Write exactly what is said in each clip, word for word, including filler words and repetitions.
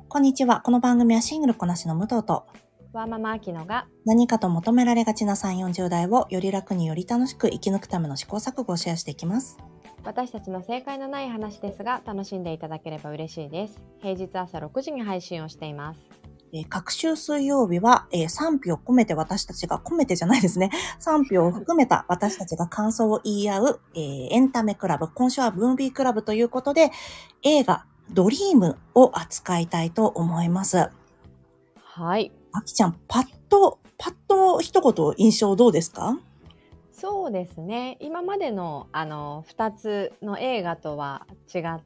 こんにちは。この番組はシングルこなしの武藤とワーママアキノが何かと求められがちなさんじゅう、よんじゅう代をより楽により楽しく生き抜くための試行錯誤をシェアしていきます。 私たちの正解のない話ですが楽しんでいただければ嬉しいです。平日朝ろくじに配信をしています。 えー、各週水曜日は、えー、賛否を込めて私たちが、込めてじゃないですね。賛否を含めた私たちが感想を言い合う、えー、エンタメクラブ。今週はムービークラブということで、映画ドリームを扱いたいと思います。 はい。 あきちゃん、パッと、パッと一言印象どうですか？ そうですね。今までのあのふたつの映画とは違って、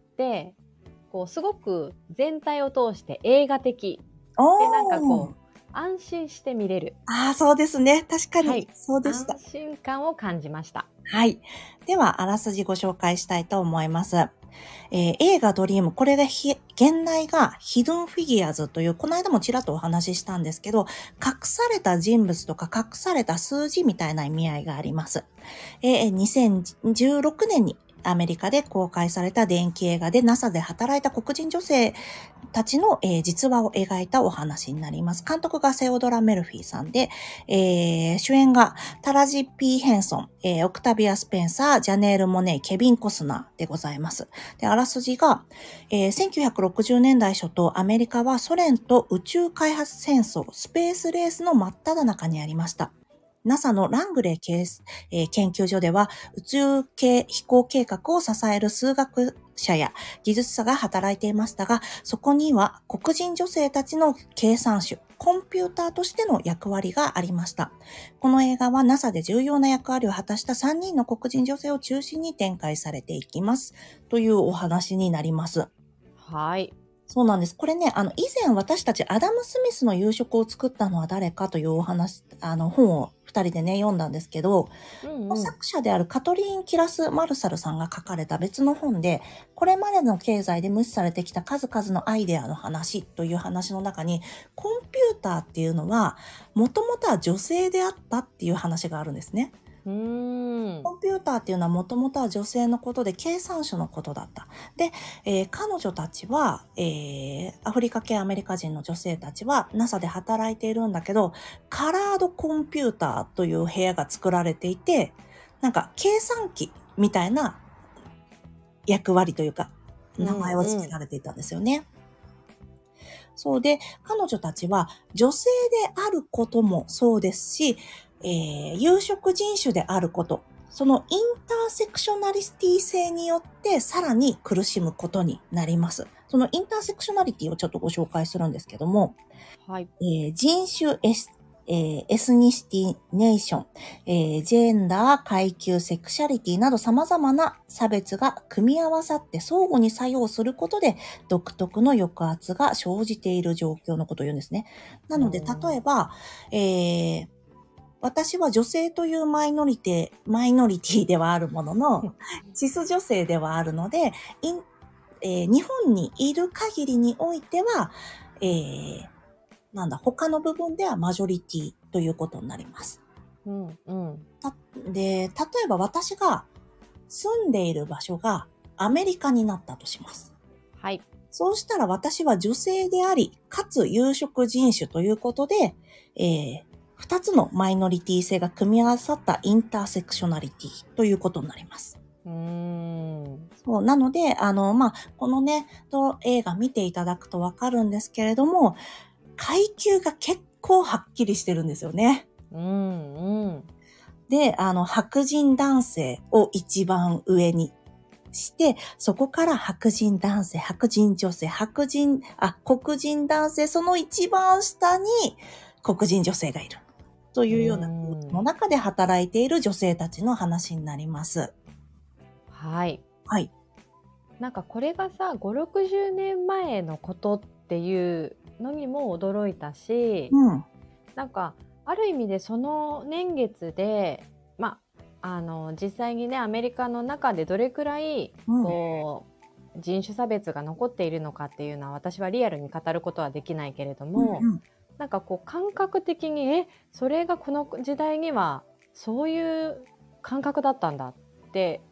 こうすごく全体を通して映画的で、なんかこう安心して見れる。 ああ、そうですね。確かに、 はい、 そうでした。 安心感を感じました。 はい。では、あらすじご紹介したいと思います。えー、映画ドリーム、これがひ、現代がヒドゥンフィギュアーズという、この間もちらっとお話ししたんですけど、隠された人物とか隠された数字みたいな意味合いがあります。えー、にせんじゅうろくねんにアメリカで公開された伝記映画で ナサ で働いた黒人女性たちの、えー、実話を描いたお話になります。監督がセオドラ・メルフィーさんで、えー、主演がタラジ・ピー・ヘンソン、えー、オクタビア・スペンサー、ジャネール・モネイ、ケビン・コスナーでございます。で、あらすじが、えー、せんきゅうひゃくろくじゅうねんだい初頭、アメリカはソ連と宇宙開発戦争、スペースレースの真っ只中にありました。ナサ のラングレーケース、えー、研究所では宇宙系飛行計画を支える数学者や技術者が働いていましたが、そこには黒人女性たちの計算手、コンピューターとしての役割がありました。この映画は ナサ で重要な役割を果たしたさんにんの黒人女性を中心に展開されていきます。というお話になります。 はい。 そうなんです。これね、あの、以前私たちアダム・スミスの夕食を作ったのは誰かというお話、あの、本を二人でね、読んだんですけど、 うんうん、 作者であるカトリーン・キラス・マルサルさんが書かれた別の本で、これまでの経済で無視されてきた数々のアイデアの話という話の中に、コンピューターっていうのは、もともとは女性であったっていう話があるんですね。 うーんコンピューターっていうのはもともとは女性のことで計算書のことだった。で、えー、彼女たちは、えー、アフリカ系アメリカ人の女性たちは ナサ で働いているんだけど、カラードコンピューターという部屋が作られていて、なんか計算機みたいな役割というか、名前を付けられていたんですよね。うんうんそうで、彼女たちは女性であることもそうですし、えー、有色人種であること、そのインターセクショナリティ性によってさらに苦しむことになります。そのインターセクショナリティをちょっとご紹介するんですけども、 はいえー、人種、エスえー、エスニシティネーション、えー、ジェンダー、階級、セクシャリティなど様々な差別が組み合わさって相互に作用することで独特の抑圧が生じている状況のことを言うんですね。なので、例えば、えー、私は女性というマイノリティ、マイノリティではあるものの、シス女性ではあるので、インえー、日本にいる限りにおいては、えーなんだ、他の部分ではマジョリティということになります。 うんうん、 たで、例えば私が住んでいる場所がアメリカになったとします。 はい。 そうしたら私は女性であり、かつ有色人種ということで、えー、二つのマイノリティ性が組み合わさったインターセクショナリティということになります。 うーんそうなので、あの、まあ、このね、と映画見ていただくとわかるんですけれども、階級が結構はっきりしてるんですよね。 うんうん。 で、あの、白人男性を一番上にして、そこから白人男性、白人女性、白人、あ、黒人男性、その一番下に黒人女性がいる。というような空気の中で働いている女性たちの話になります。 はい。 はい。 なんかこれがさ、ご、ろくじゅうねんまえのことっていうのにも驚いたし、 うん。 なんかある意味でその年月で、まあ、あの実際にねアメリカの中でどれくらいこう、うん、人種差別が残っているのかっていうのは私はリアルに語ることはできないけれども、うんうん、なんかこう感覚的にえそれがこの時代にはそういう感覚だったんだって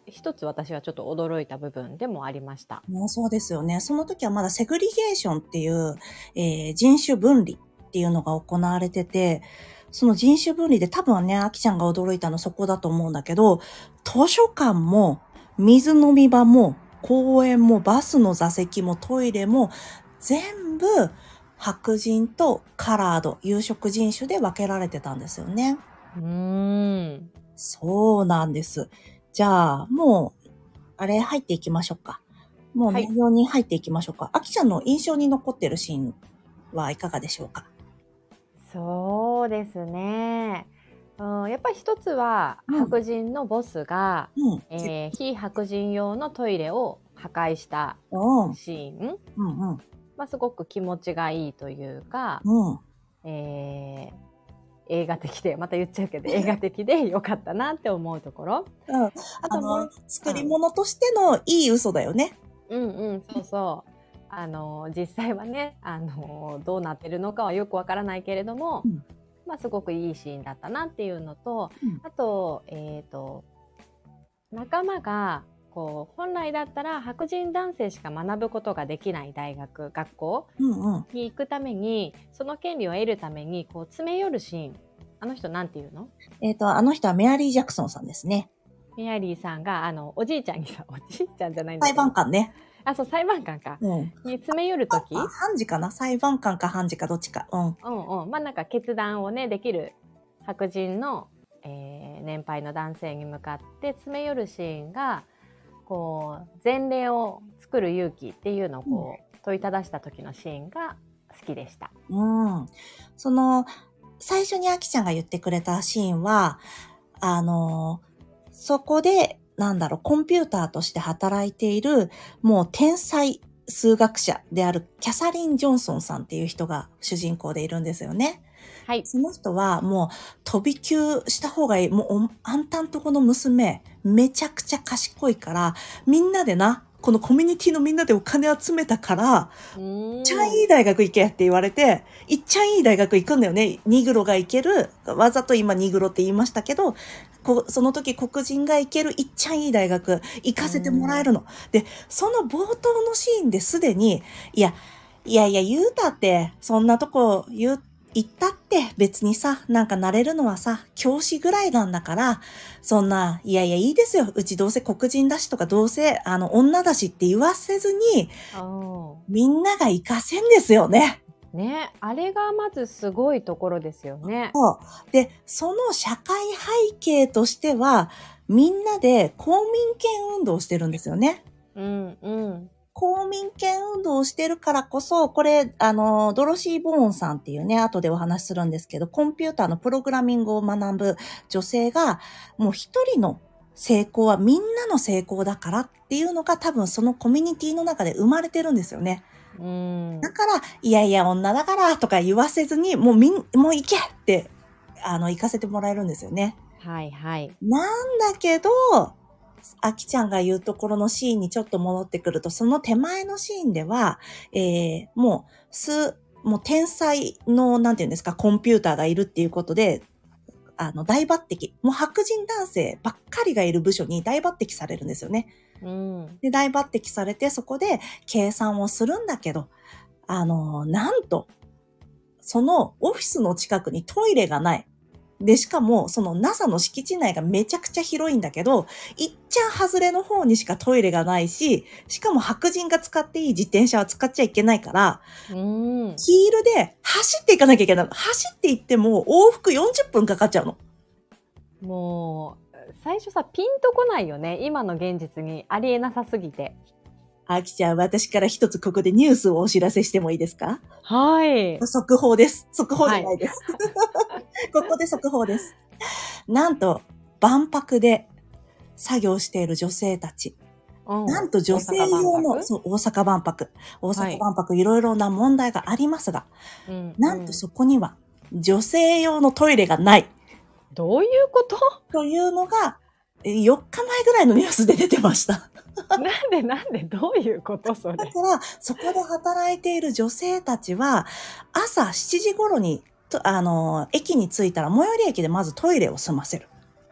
一つ私はちょっと驚いた部分でもありました。 もうそうですよね。その時はまだセグリゲーションっていう、えー、人種分離っていうのが行われてて、その人種分離で多分ね、あきちゃんが驚いたのそこだと思うんだけど、図書館も、水飲み場も、公園も、バスの座席も、トイレも、全部、白人とカラード、有色人種で分けられてたんですよね。 うーん。 そうなんです。じゃあ、もう、あれ入っていきましょうか。もうはい内容に入っていきましょうか。あきちゃんの印象に残ってるシーンはいかがでしょうか。 そうですね。うん、やっぱり一つは、 うん白人のボスが、 うん。 えー非白人用のトイレを破壊したうんシーン、 うんうんまあ、すごく気持ちがいいというか、 うん。 えー映画的で、また言っちゃうけど、映画的で良かったなって思うところ。 うん。 ああともう、 の、作り物としてのいい嘘だよね。 うんうん、そうそう。あの、実際はね、あの、どうなってるのかはよくわからないけれども、 うんまあ、すごくいいシーンだったなっていうのと、 うんあと、えっと、仲間が、こう、本来だったら白人男性しか学ぶことができない大学、学校うんうん。 に行くために、その権利を得るために、こう、詰め寄るシーン。あの人なんていうの？ えっと、あの人はメアリー・ジャクソンさんですね。 メアリーさんが、あの、おじいちゃんにさ、おじいちゃんじゃないんだ裁けど。 判官ね。 あ、そう、裁判官か。 うん。 に詰め寄るとき、 あ、判事かな裁判官か判事かどっちか。うん。 うんうん。まあなんか決断をね、できる白人の、えー年配の男性に向かって詰め寄るシーンが、こう、前例を作る勇気っていうのをこう、問いただした時のシーンが好きでした。 うん。その、最初にあきちゃんが言ってくれたシーンは、あの、そこで、なんだろう、コンピューターとして働いている、もう天才数学者であるキャサリン・ジョンソンさんっていう人が主人公でいるんですよね。 はい。 その人はもう飛び級した方がいい。もうおあんたんとこの娘、めちゃくちゃ賢いから、みんなでな、このコミュニティのみんなでお金集めたから、 うーん。 いっちゃんいい大学行けって言われて、いっちゃんいい大学行くんだよね。ニグロが行ける。わざと今ニグロって言いましたけど、こその時黒人が行けるいっちゃんいい大学行かせてもらえるの。で、その冒頭のシーンですでに、いや、いやいや言うたって、そんなとこ言う、行ったって別にさ、なんか慣れるのはさ、教師ぐらいなんだから、そんな、いやいやいいですよ。うちどうせ黒人だしとかどうせあの女だしって言わせずに、 あみんなが活かせんですよね。 ーね、あれがまずすごいところですよね。 そう。で、その社会背景としては、みんなで公民権運動をしてるんですよね。 うんうん。 公民権運動をしてるからこそ、これ、あの、ドロシー・ボーンさんっていうね、後でお話しするんですけど、コンピューターのプログラミングを学ぶ女性が、もう一人の成功はみんなの成功だからっていうのが多分そのコミュニティの中で生まれてるんですよね。 うん。 だから、いやいや女だからとか言わせずに、もうみん、もう行けって、あの、行かせてもらえるんですよね。 はいはい。 なんだけど、あきちゃんが言うところのシーンにちょっと戻ってくると、その手前のシーンでは、えー、もう、す、もう天才の、なんていうんですか、コンピューターがいるっていうことで、あの、大抜擢。もう白人男性ばっかりがいる部署に大抜擢されるんですよね。 うん。 で、大抜擢されて、そこで計算をするんだけど、あの、なんと、そのオフィスの近くにトイレがない。で、しかも、その ナサ の敷地内がめちゃくちゃ広いんだけど、いっちゃん外れの方にしかトイレがないし、しかも白人が使っていい自転車は使っちゃいけないから、 うん。 ヒールで走っていかなきゃいけないの。走っていっても往復よんじゅっぷんかかっちゃうの。 もう、最初さ、ピンとこないよね。今の現実にありえなさすぎて。 あきちゃん、私から一つここでニュースをお知らせしてもいいですか？ はい。 速報です。速報じゃないです。ここで速報です。なんと、万博で作業している女性たち。 うん、 なんと女性用の、そう、大阪万博。大阪万博、はい、いろいろな問題がありますが、うん、なんとそこには女性用のトイレがない。 どういうこと？ というのが、よっかまえぐらいのニュースで出てました。 なんでなんでどういうことそれ？ だから、そこで働いている女性たちは、朝しちじ頃に、とあの、駅に着いたら、最寄り駅でまずトイレを済ませる。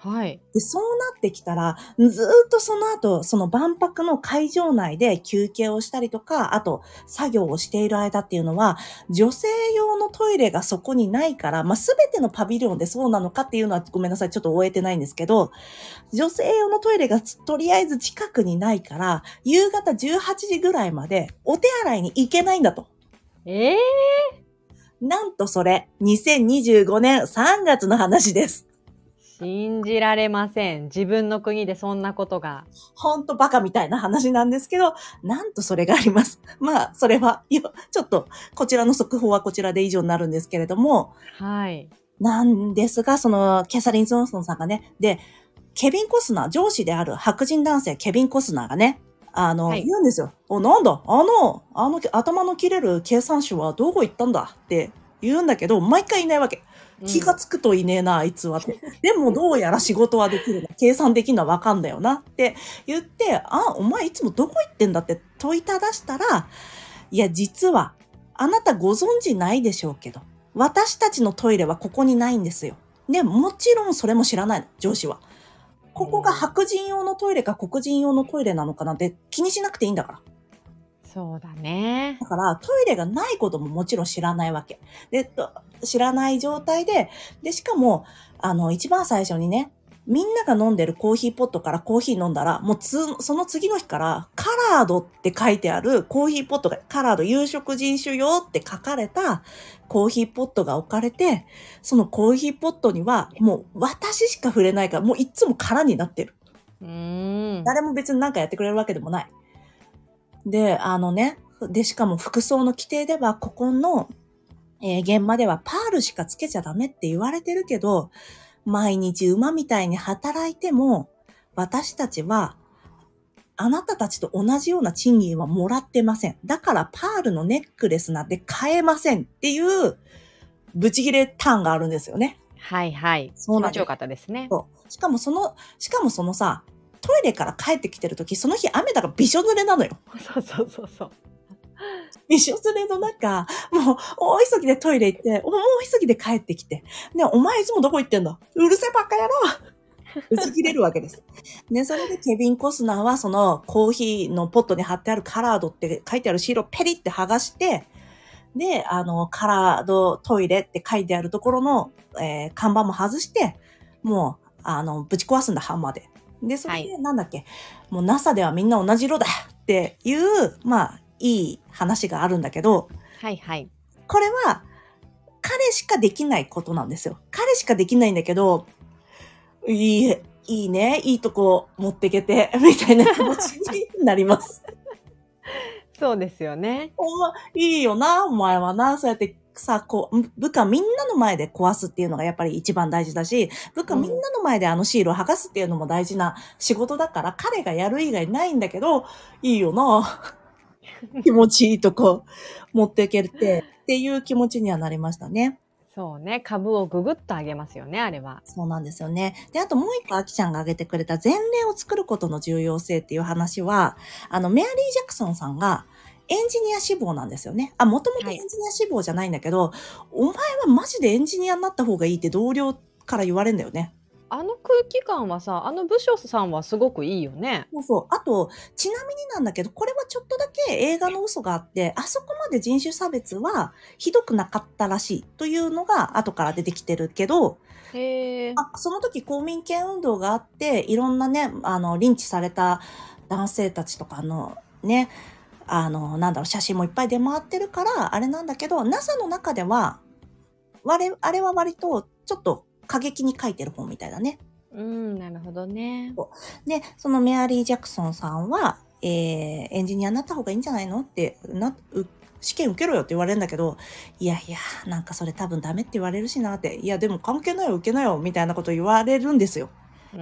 はい。 で、そうなってきたら、ずーっとその後、その万博の会場内で休憩をしたりとか、あと作業をしている間っていうのは、女性用のトイレがそこにないから、まあ、すべてのパビリオンでそうなのかっていうのはごめんなさい、ちょっと終えてないんですけど、女性用のトイレがとりあえず近くにないから、夕方じゅうはちじぐらいまでお手洗いに行けないんだと。 ええなんとそれ、にせんにじゅうごねんさんがつの話です。 信じられません。自分の国でそんなことが。 ほんとバカみたいな話なんですけど、なんとそれがあります。まあ、それは、いや、ちょっと、こちらの速報はこちらで以上になるんですけれども、 はい。 なんですが、その、キャサリン・ジョンソンさんがね、で、ケビン・コスナー、上司である白人男性、ケビン・コスナーがね、あの、 はい。 言うんですよ。お、なんだ、あの、あの、頭の切れる計算手はどこ行ったんだって言うんだけど、毎回いないわけ。気がつくといねえな、あいつはって。でもどうやら仕事はできるな。計算できるのはわかんだよなって言って、あ、お前いつもどこ行ってんだって問いただしたら、いや、実は、あなたご存知ないでしょうけど、私たちのトイレはここにないんですよ。で、もちろんそれも知らないの、上司は。ここが白人用のトイレか黒人用のトイレなのかなんて気にしなくていいんだから。 そうだね。 だから、トイレがないことももちろん知らないわけ。で、と知らない状態で、で、しかも、あの、一番最初にね、みんなが飲んでるコーヒーポットからコーヒー飲んだら、もうつ、その次の日から、カラードって書いてあるコーヒーポットが、カラード有色人種用って書かれたコーヒーポットが置かれて、そのコーヒーポットには、もう私しか触れないから、もういつも空になってる。 うーん。 誰も別に何かやってくれるわけでもない。で、あのね、で、しかも服装の規定では、ここの、えー現場ではパールしかつけちゃダメって言われてるけど、毎日馬みたいに働いても、私たちは、あなたたちと同じような賃金はもらってません。だからパールのネックレスなんて買えませんっていう、ブチギレターンがあるんですよね。 はいはい。 そうなんです。 気持ちよかったですね。 そうしかもその、しかもそのさ、トイレから帰ってきてるとき、その日雨だからびしょ濡れなのよ。 そうそうそうそう。 びしょ濡れの中、もう、大急ぎでトイレ行って、大急ぎで帰ってきて、ね、お前いつもどこ行ってんだうるせえバカ野郎打ち切れるわけです。ね、それでケビン・コスナーはそのコーヒーのポットに貼ってあるカラードって書いてあるシールをペリって剥がして、で、あの、カラードトイレって書いてあるところの、えー看板も外して、もう、あの、ぶち壊すんだ、ハンマーで。で、それで、なんだっけ、もう ナサ ではみんな同じ色だっていう、まあ、いい話があるんだけど、 はいはい。 これは、彼しかできないことなんですよ。彼しかできないんだけど、いい、いいね、いいとこ持ってけて、みたいな気持ちになります。 そうですよね。 お前、いいよな、お前はな、そうやってさ、こう、部下みんなの前で壊すっていうのがやっぱり一番大事だし、部下みんなの前であのシールを剥がすっていうのも大事な仕事だから、彼がやる以外ないんだけど、いいよな、気持ちいいとこ持ってけて、っていう気持ちにはなりましたね。 そうね。株をググッと上げますよね、あれは。 そうなんですよね。で、あともう一個、あきちゃんが挙げてくれた前例を作ることの重要性っていう話は、あの、メアリー・ジャクソンさんがエンジニア志望なんですよね。あ、もともとエンジニア志望じゃないんだけど、お前はマジでエンジニアになった方がいいって同僚から言われるんだよね。 あの空気感はさ、あの部署さんはすごくいいよね。 そうそう。あと、ちなみになんだけど、これはちょっとだけ映画の嘘があって、あそこまで人種差別はひどくなかったらしいというのが後から出てきてるけど、 へえ。 あ、その時公民権運動があって、いろんなね、あの、リンチされた男性たちとかのね、あの、なんだろう、写真もいっぱい出回ってるから、あれなんだけど、ナサ の中では、我、あれは割と、ちょっと過激に書いてる本みたいだね。 うん、なるほどね。 で、そのメアリー・ジャクソンさんは、えー、エンジニアになった方がいいんじゃないのって、な、う試験受けろよって言われるんだけど、いやいや、なんかそれ多分ダメって言われるしなって、いやでも関係ないよ、受けなよ、みたいなこと言われるんですよ。 うん。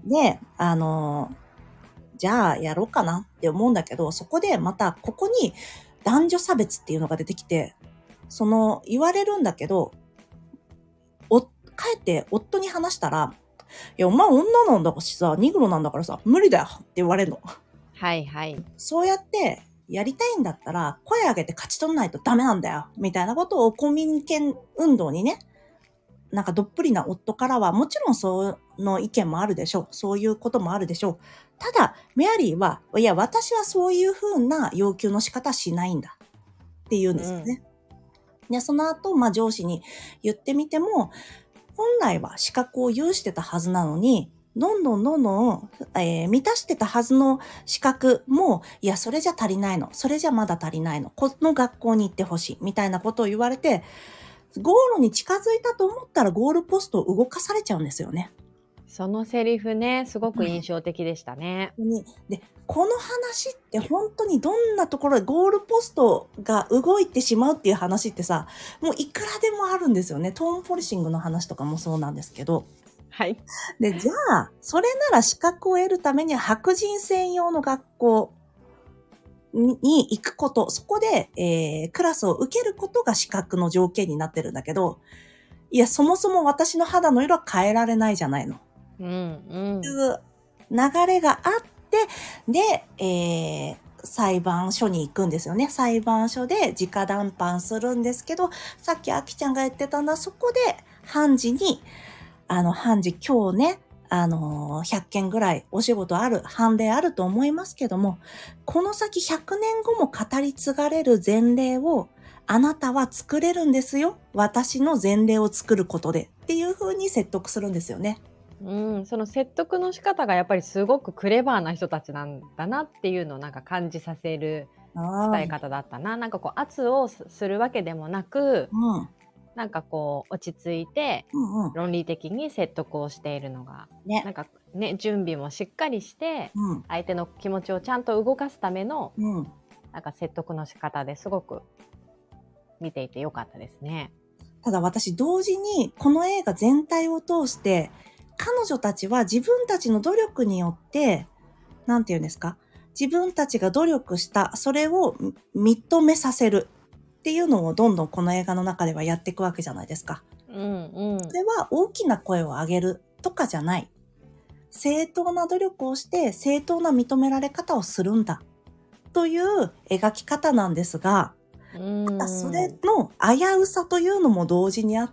で、あの、じゃあやろうかなって思うんだけど、そこでまたここに男女差別っていうのが出てきて、その言われるんだけど、お、帰って夫に話したら、いや、お前女なんだしさ、ニグロなんだからさ、無理だよって言われるの。 はいはい。 そうやってやりたいんだったら、声上げて勝ち取らないとダメなんだよ。みたいなことを公民権運動にね、 なんかどっぷりな夫からは、もちろんその意見もあるでしょう。そういうこともあるでしょう。ただ、メアリーは、いや、私はそういうふうな要求の仕方しないんだって言うんですよね。うん、で、その後、まあ上司に言ってみても、本来は資格を有してたはずなのに、どんどんどんどん、えー、満たしてたはずの資格も、いや、それじゃ足りないの。それじゃまだ足りないの。この学校に行ってほしい。みたいなことを言われて、ゴールに近づいたと思ったらゴールポストを動かされちゃうんですよね。 そのセリフね、すごく印象的でしたね。 うん、で、この話って本当にどんなところでゴールポストが動いてしまうっていう話ってさ、もういくらでもあるんですよね。トーンポリシングの話とかもそうなんですけど。 はい。 で、じゃあ、それなら資格を得るためには白人専用の学校に行くこと、そこで、えー、クラスを受けることが資格の条件になってるんだけど、いや、そもそも私の肌の色は変えられないじゃないの。 うんうん。 いう流れがあって、で、えー、裁判所に行くんですよね。裁判所で直談判するんですけど、さっきあきちゃんが言ってたのは、そこで判事に、あの、判事今日ね、あのー、ひゃっけんぐらいお仕事ある、判例あると思いますけども、この先ひゃくねんごも語り継がれる前例をあなたは作れるんですよ。私の前例を作ることで。っていう風に説得するんですよね。 うん、その説得の仕方がやっぱりすごくクレバーな人たちなんだなっていうのをなんか感じさせる伝え方だったな。なんかこう圧をするわけでもなく、うん、なんかこう落ち着いて論理的に説得をしているのが、ね、なんかね、準備もしっかりして、うん、相手の気持ちをちゃんと動かすための、うん、なんか説得の仕方ですごく見ていてよかったですね。 ただ私同時にこの映画全体を通して彼女たちは自分たちの努力によって、なんて言うんですか、自分たちが努力した、それを認めさせるっていうのをどんどんこの映画の中ではやっていくわけじゃないですか。うんうん。それは大きな声を上げるとかじゃない。正当な努力をして正当な認められ方をするんだという描き方なんですが、ただそれの危うさというのも同時にあって、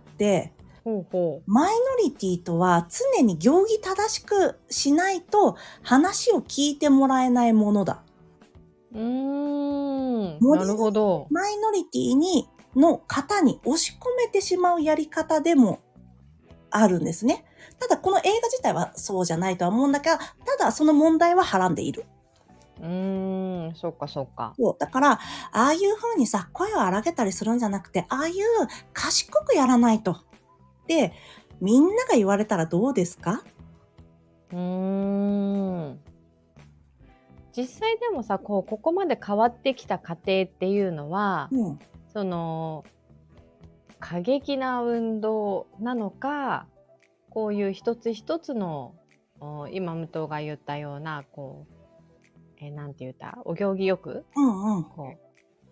ほうほう、マイノリティとは常に行儀正しくしないと話を聞いてもらえないものだ。 うーん、なるほど。 マイノリティにの方に押し込めてしまうやり方でもあるんですね。ただこの映画自体はそうじゃないとは思うんだけど、ただその問題ははらんでいる。 うーん、そうかそうか。 そう。だから、ああいう風にさ、声を荒げたりするんじゃなくて、ああいう賢くやらないと。で、みんなが言われたらどうですか？ うーん。実際でもさ、こう、ここまで変わってきた過程っていうのは、うん、その、過激な運動なのか、こういう一つ一つの、今武藤が言ったような、こう、えー、なんて言った、お行儀よく、うんうん、こう、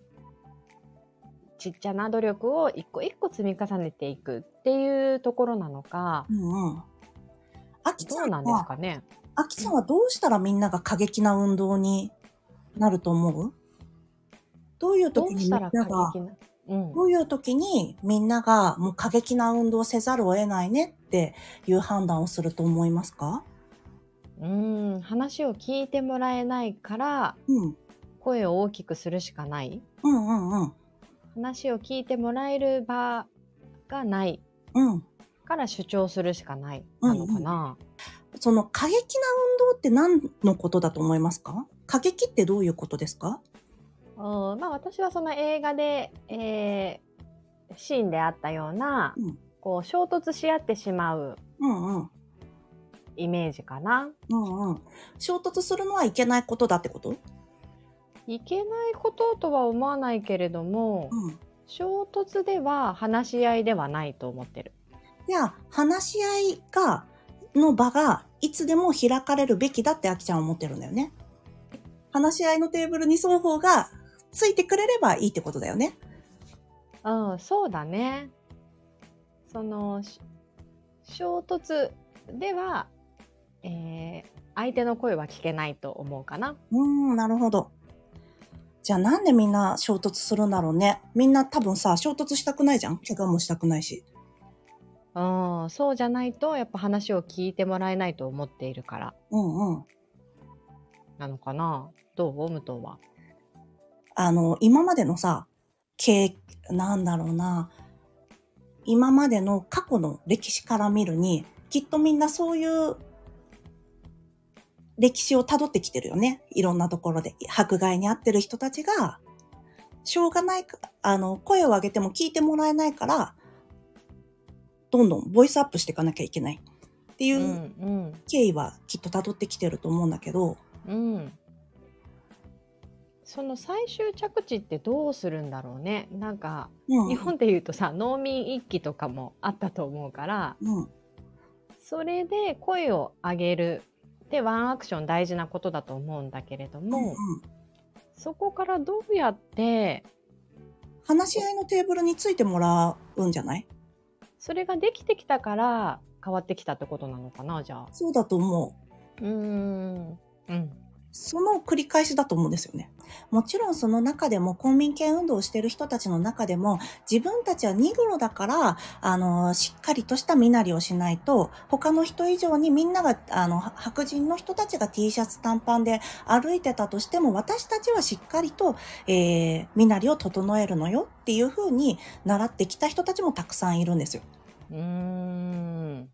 ちっちゃな努力を一個一個積み重ねていくっていうところなのか、うんうん、あきちゃんはどうなんですかね。 あきちゃんはどうしたらみんなが過激な運動になると思う？どういう時にみんなが、うん、どういう時にみんながもう過激な運動をせざるを得ないねっていう判断をすると思いますか？ うーん、話を聞いてもらえないから、うん、声を大きくするしかない。うんうんうん。話を聞いてもらえる場がない。うん。から主張するしかない。なのかな。うんうん、 その過激な運動って何のことだと思いますか？過激ってどういうことですか？ うん、まあ私はその映画で、えー、シーンであったような、うん、こう衝突し合ってしまう。うんうん。イメージかな。 うんうん。衝突するのはいけないことだってこと？ いけないこととは思わないけれども、うん、衝突では話し合いではないと思ってる。 いや、話し合いが、の場がいつでも開かれるべきだってあきちゃんは思ってるんだよね。話し合いのテーブルに双方がついてくれればいいってことだよね。 うん、そうだね。その、衝突では、えー、相手の声は聞けないと思うかな。 うーん、なるほど。じゃあなんでみんな衝突するんだろうね。みんな多分さ、衝突したくないじゃん。怪我もしたくないし。 うん、そうじゃないと、やっぱ話を聞いてもらえないと思っているからうんうん。 なのかな。どう武藤は。 あの、今までのさ、経、なんだろうな、今までの過去の歴史から見るに、きっとみんなそういう歴史を辿ってきてるよね。いろんなところで。迫害に遭ってる人たちが、しょうがないか、あの、声を上げても聞いてもらえないから、どんどんボイスアップしていかなきゃいけないっていううん経緯はきっと辿ってきてると思うんだけど、 うんうん。その最終着地ってどうするんだろうね。なんか、 うん、 日本で言うとさ、農民一揆とかもあったと思うから、 うん、 それで声を上げるってワンアクション大事なことだと思うんだけれどうん、 も、 うん。 そこからどうやって話し合いのテーブルについてもらうんじゃない？ それができてきたから変わってきたってことなのかな、じゃあ。 そうだと思う。 うーん。うん。 その繰り返しだと思うんですよね。もちろんその中でも公民権運動をしている人たちの中でも自分たちはニグロだから、あの、しっかりとした身なりをしないと他の人以上にみんなが、あの、白人の人たちが T シャツ短パンで歩いてたとしても私たちはしっかりと、えー、身なりを整えるのよっていう風に習ってきた人たちもたくさんいるんですよ。 うーん。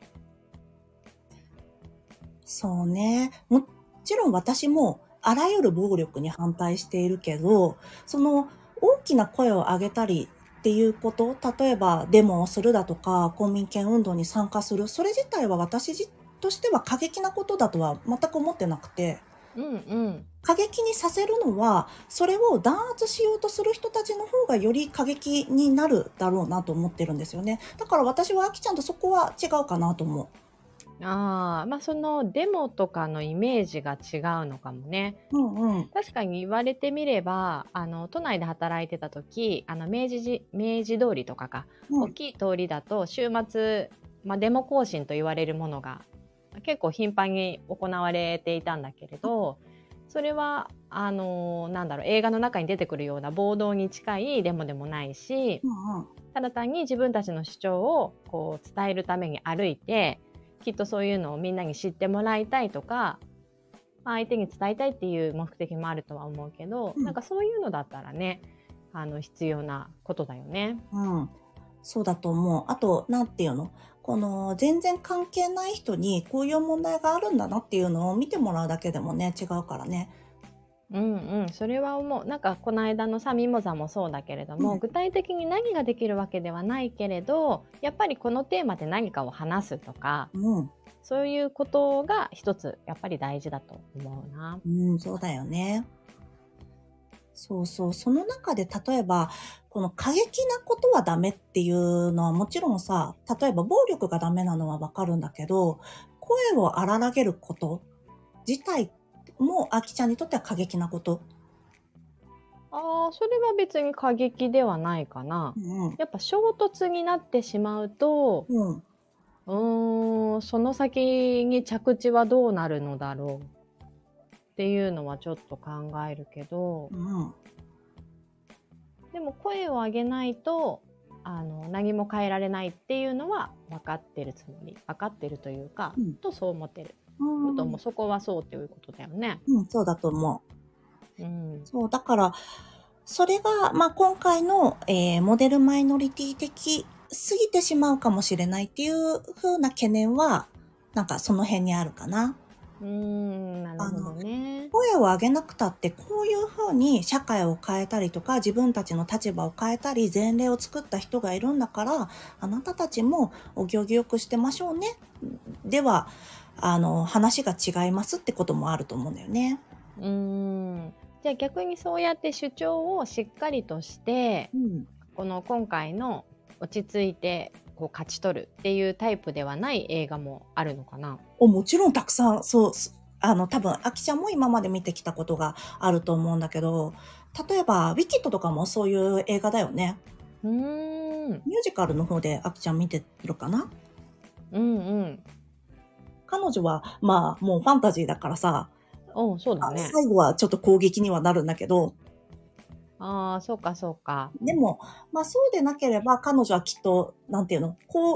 そうね。もちろん私もあらゆる暴力に反対しているけど、その大きな声を上げたりっていうこと、例えばデモをするだとか、公民権運動に参加する、それ自体は私じとしては過激なことだとは全く思ってなくて、 うんうん。 過激にさせるのは、それを弾圧しようとする人たちの方がより過激になるだろうなと思ってるんですよね。だから私はあきちゃんとそこは違うかなと思ああ、まあそのデモとかのイメージが違うのかもね。 う。うんうん。 確かに言われてみれば、あの都内で働いてた時、あの明治じ明治通りとかか、 うん大きい通りだと週末、まあ、デモ行進と言われるものが結構頻繁に行われていたんだけれど、それはあのなんだろう、映画の中に出てくるような暴動に近いデモでもないし、 うんうん。 ただ単に自分たちの主張をこう伝えるために歩いて、きっとそういうのをみんなに知ってもらいたいとか、まあ、相手に伝えたいっていう目的もあるとは思うけど、 うんなんかそういうのだったらね、あの必要なことだよね。 うん。そうだと思う。あと、なんていうの？この、全然関係ない人にこういう問題があるんだなっていうのを見てもらうだけでもね、違うからね。 うんうん、それは思う。なんかこの間のさミモザもそうだけれども、 うん具体的に何ができるわけではないけれど、やっぱりこのテーマで何かを話すとか、 うん。 そういうことが一つやっぱり大事だと思うな。 うん、そうだよね。そうそう。その中で例えば、この過激なことはダメっていうのはもちろんさ、例えば暴力がダメなのはわかるんだけど、声を荒らげること自体もあきちゃんにとっては過激なこと。 ああ、それは別に過激ではないかな。 うん。 やっぱ衝突になってしまうと、 うん。 うーん、その先に着地はどうなるのだろうっていうのはちょっと考えるけど、 うん。 でも声を上げないと、あの、何も変えられないっていうのは分かってるつもり。分かってるというか、 うんとそう思ってる。 うん。 ともそこはそうっていうことだよね。 うん、そうだと思う。 うん。 そう、だから、それが、まあ、今回の、えーモデルマイノリティ的すぎてしまうかもしれないっていう風な懸念は、なんかその辺にあるかな。 うーん、なるほどね。 声を上げなくたって、こういう風に社会を変えたりとか、自分たちの立場を変えたり、前例を作った人がいるんだから、あなたたちもお行儀よくしてましょうね。では、あの、話が違いますってこともあると思うんだよね。 うーん。じゃあ逆にそうやって主張をしっかりとして、 うん。 この今回の落ち着いてこう勝ち取るっていうタイプではない映画もあるのかな。 お、もちろんたくさん、そう、すあの、多分、あきちゃんも今まで見てきたことがあると思うんだけど、例えば、ウィキッドとかもそういう映画だよね。 うーん。 ミュージカルの方であきちゃん見てるかな？ うんうん。 彼女は、まあ、もうファンタジーだからさ、 おそうだあね。 最後はちょっと攻撃にはなるんだけど、 ああ、そうかそうか。 でも、まあそうでなければ彼女はきっと、なんていうの、こう、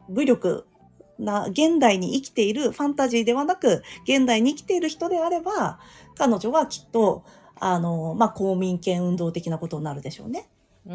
武力な、現代に生きているファンタジーではなく、現代に生きている人であれば、彼女はきっと、あの、まあ、公民権運動的なことになるでしょうね。 うん、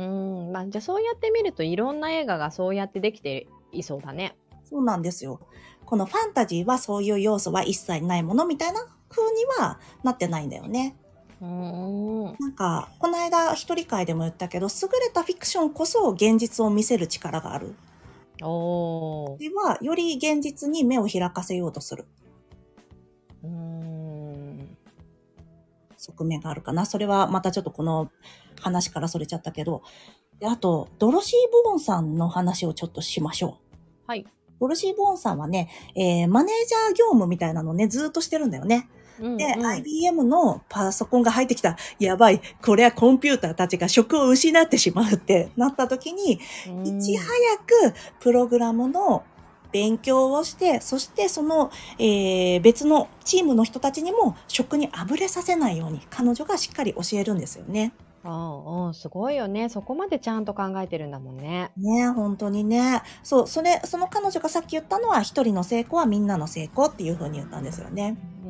まあ、じゃあそうやって見るといろんな映画がそうやってできていそうだね。 そうなんですよ。このファンタジーはそういう要素は一切ないものみたいな風にはなってないんだよね。 うーん。 なんか、この間一人会でも言ったけど、優れたフィクションこそ現実を見せる力がある。 おー。 では、より現実に目を開かせようとするうーん。 側面があるかな。それはまたちょっとこの話からそれちゃったけど。で、あと、ドロシー・ボーンさんの話をちょっとしましょう。 はい。 ドロシー・ボーンさんはね、えーマネージャー業務みたいなのをね、ずーっとしてるんだよね。で、 うんうん。 アイビーエム のパソコンが入ってきた。やばい。これはコンピューターたちが職を失ってしまうってなった時に、 うんいち早くプログラムの勉強をして、そしてその、えー別のチームの人たちにも職にあぶれさせないように彼女がしっかり教えるんですよね。 ああ、すごいよね。そこまでちゃんと考えてるんだもんね。 ねえ、本当にね。そう、それ、その彼女がさっき言ったのは、一人の成功はみんなの成功っていう風に言ったんですよね。 うん。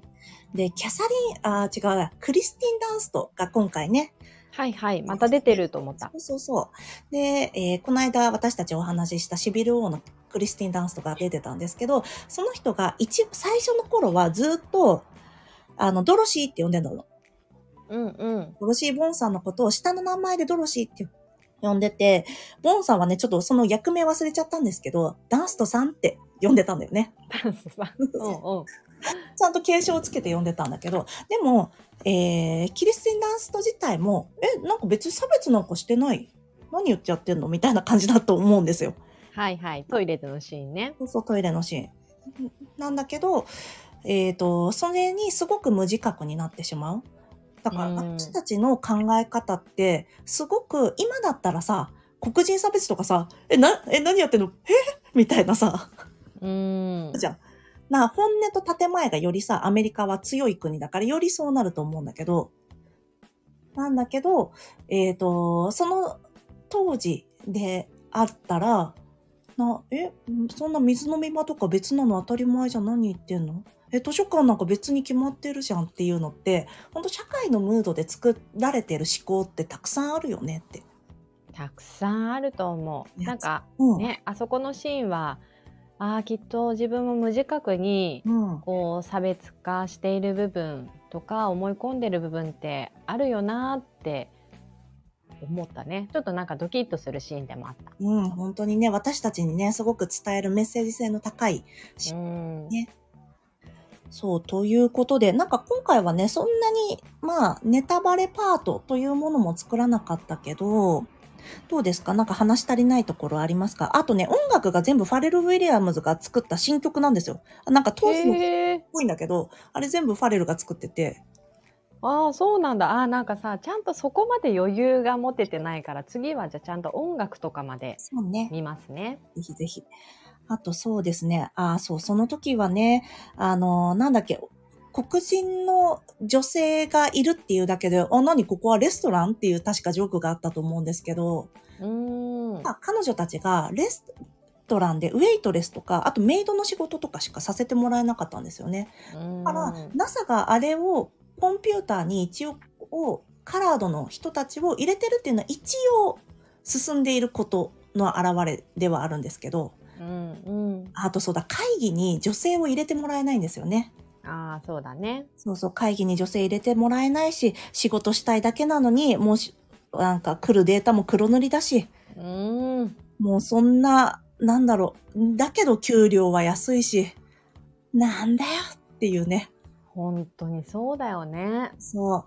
で、キャサリン、あー、違うな、クリスティン・ダンストが今回ね、 はいはい。また出てると思ったそ。うそうそう。で、えーこの間私たちお話ししたシビル王のクリスティン・ダンストが出てたんですけど、その人が一、最初の頃はずっと、あの、ドロシーって呼んでたの。 うんうん。 ドロシー・ボンさんのことを下の名前でドロシーって呼んでて、ボンさんはね、ちょっとその役名忘れちゃったんですけど、ダンストさんって呼んでたんだよね。 ダンスさ。うんうん。 ちゃんと継承をつけて呼んでたんだけど、でも、えー、キリスティン・ダンスト自体も、え、なんか別に差別なんかしてない。何言っちゃってんのみたいな感じだと思うんですよ。 はいはい。トイレでのシーンね。 そうそう、トイレのシーン。なんだけど、えっと、それにすごく無自覚になってしまう。だからうん私たちの考え方って、すごく、今だったらさ、黒人差別とかさ、え、な、え、何やってんのえみたいなさ、 うん。 じゃん。な、本音と建前がよりさ、アメリカは強い国だから、よりそうなると思うんだけど、なんだけど、えっと、その当時であったら、な、え、そんな水飲み場とか別なの当たり前じゃん、何言ってんのえ、図書館なんか別に決まってるじゃんっていうのって、本当社会のムードで作られてる思考ってたくさんあるよねって。 たくさんあると思う。 いやなんか、 うん。 ね、あそこのシーンは、ああ、きっと自分も無自覚に、 うん。 こう、差別化している部分とか、思い込んでる部分ってあるよなーって思ったね。ちょっとなんかドキッとするシーンでもあった。 うん、本当にね、私たちにね、すごく伝えるメッセージ性の高いし、 うん。 ね。そう、ということで、なんか今回はね、そんなに、まあ、ネタバレパートというものも作らなかったけど、どうですか？なんか話し足りないところありますか？あとね、音楽が全部ファレル・ウィリアムズが作った新曲なんですよ。なんか当時のっへえ。 ぽいんだけど、あれ全部ファレルが作ってて、 ああ、そうなんだ。ああ、なんかさ、ちゃんとそこまで余裕が持ててないから、次はじゃあちゃんと音楽とかまでそうね。 見ますね。 ぜひぜひ。あとそうですね。ああ、そう、その時はね、あの、なんだっけ、黒人の女性がいるっていうだけで、あ、何ここはレストランっていう確かジョークがあったと思うんですけど、 うーん。 まあ、彼女たちがレストランでウェイトレスとか、あとメイドの仕事とかしかさせてもらえなかったんですよね。 うだから、 ーん。 ナサ があれをコンピューターに一応、カラードの人たちを入れてるっていうのは一応進んでいることの表れではあるんですけど、 うんうん。 あとそうだ、会議に女性を入れてもらえないんですよね。 ああ、そうだね。 そうそう、会議に女性入れてもらえないし、仕事したいだけなのに、もうし、なんか来るデータも黒塗りだし、 うーん。 もうそんな、なんだろう、だけど給料は安いし、なんだよっていうね。 本当にそうだよね。 そう。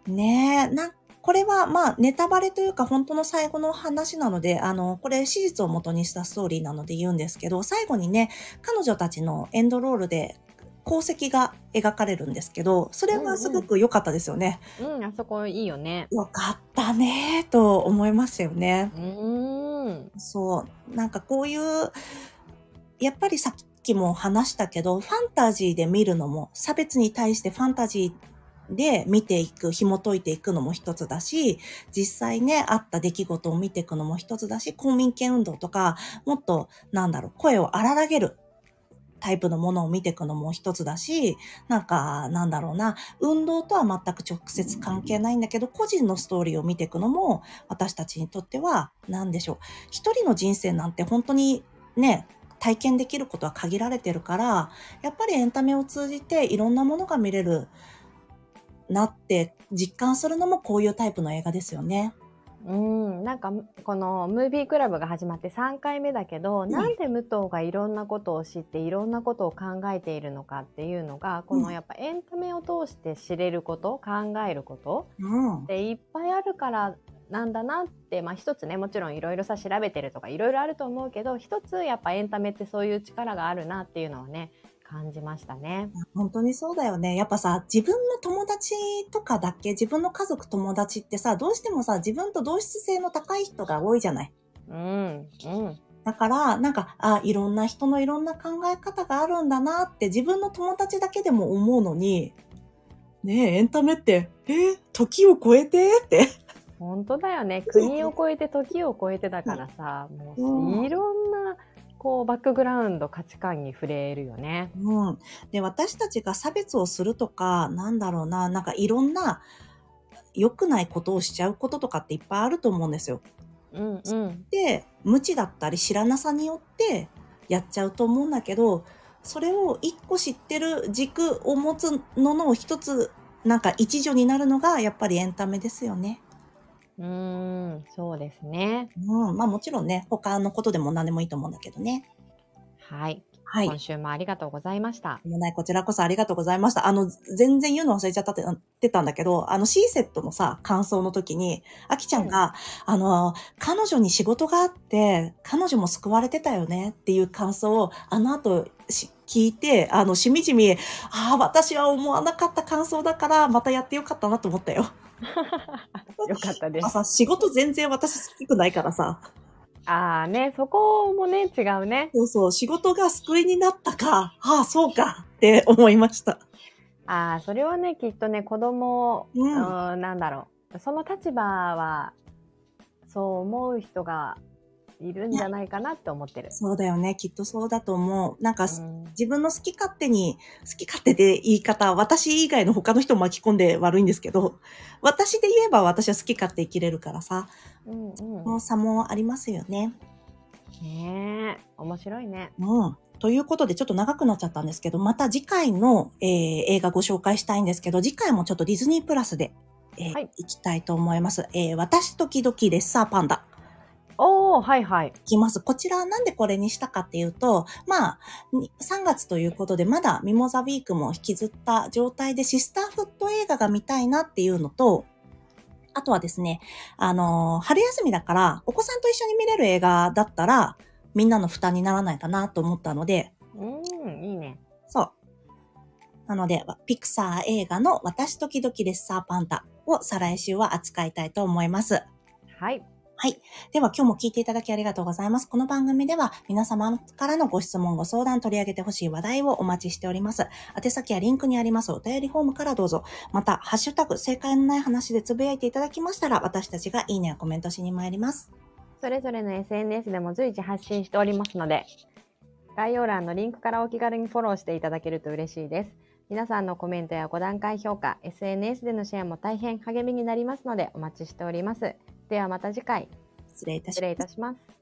ねえ、な、これはまあネタバレというか本当の最後の話なので、あの、これ史実を元にしたストーリーなので言うんですけど、最後にね、彼女たちのエンドロールで功績が描かれるんですけど、それはすごく良かったですよね。 うん、あそこいいよね。 良かったねと思いましたよね。 うーん。 そう。なんかこういう、やっぱりさっきも話したけど、ファンタジーで見るのも、差別に対してファンタジで見ていく、紐解いていくのも一つだし、実際ね、あった出来事を見ていくのも一つだし、公民権運動とか、もっと、なんだろう、声を荒らげるタイプのものを見ていくのも一つだし、なんか、なんだろうな、運動とは全く直接関係ないんだけど、個人のストーリーを見ていくのも、私たちにとっては、なんでしょう。一人の人生なんて本当にね、体験できることは限られてるから、やっぱりエンタメを通じていろんなものが見れるなって実感するのもこういうタイプの映画ですよね。 うん、なんかこのムービークラブが始まってさんかいめだけど、うん、なんで武藤がいろんなことを知っていろんなことを考えているのかっていうのが、このやっぱエンタメを通して知れること、考えることっていっぱいあるからなんだなって、まあ一つね、もちろんいろいろさ調べてるとかいろいろあると思うけど、一つやっぱエンタメってそういう力があるなっていうのはね、感じましたね。 本当にそうだよね。やっぱさ、自分の友達とかだけ、自分の家族友達ってさ、どうしてもさ、自分と同質性の高い人が多いじゃない。 うん、うん。 だから、なんか、あ、いろんな人のいろんな考え方があるんだなって自分の友達だけでも思うのに、ねえ、エンタメって、えー、時を超えてって。 本当だよね。国を超えて時を超えてだからさ、もういろんな、こうバックグラウンド価値観に触れるよね。 うん。で、私たちが差別をするとか、なんだろうな、なんかいろんな良くないことをしちゃうこととかっていっぱいあると思うんですよ。 うんうん。 で、無知だったり知らなさによってやっちゃうと思うんだけど、それを一個知ってる軸を持つのの一つ、なんか一助になるのがやっぱりエンタメですよね。 うーん、そうですね。 うん、まあもちろんね、他のことでも何でもいいと思うんだけどね。 はい。 はい。 今週もありがとうございました。 もない、こちらこそありがとうございました。あの、全然言うの忘れちゃったって言ってたんだけど、あの C セットのさ、感想の時に、あきちゃんが、うん、あの、彼女に仕事があって、彼女も救われてたよねっていう感想を、あの後聞いて、あの、しみじみ、ああ、私は思わなかった感想だから、またやってよかったなと思ったよ。 よかったです。 さ、仕事全然私好きくないからさ。 ああね、そこもね、違うね。 そうそう、仕事が救いになったか、ああ、そうかって思いました。 ああ、それはね、きっとね、子供、 うん、 うん、なんだろう。その立場は、そう思う人がいるんじゃないかなって思ってる。 そうだよね。きっとそうだと思う。なんか、うん、自分の好き勝手に、好き勝手で言い方、私以外の他の人を巻き込んで悪いんですけど、私で言えば私は好き勝手生きれるからさ、うんうん、その差もありますよね。 ねえ、面白いね。 うん。ということでちょっと長くなっちゃったんですけど、また次回の、えー、映画ご紹介したいんですけど、次回もちょっとディズニープラスで、えーはい、行きたいと思います。えー、私時々レッサーパンダ。 おー、はいはい。 いきます。こちらなんでこれにしたかっていうと、まあ、さんがつということでまだミモザウィークも引きずった状態でシスターフット映画が見たいなっていうのと、あとはですね、あのー、春休みだからお子さんと一緒に見れる映画だったらみんなの負担にならないかなと思ったので。 うん、いいね。 そう。なので、ピクサー映画の私時々レッサーパンダを再来週は扱いたいと思います。 はい。 はい。では今日も聞いていただきありがとうございます。この番組では皆様からのご質問、ご相談、取り上げてほしい話題をお待ちしております。宛先やリンクにありますお便りフォームからどうぞ。また、ハッシュタグ、正解のない話でつぶやいていただきましたら、私たちがいいねやコメントしに参ります。 それぞれの エスエヌエス でも随時発信しておりますので、概要欄のリンクからお気軽にフォローしていただけると嬉しいです。皆さんのコメントやご段階評価、エスエヌエス でのシェアも大変励みになりますのでお待ちしております。ではまた次回。 失礼いたします。 失礼いたします。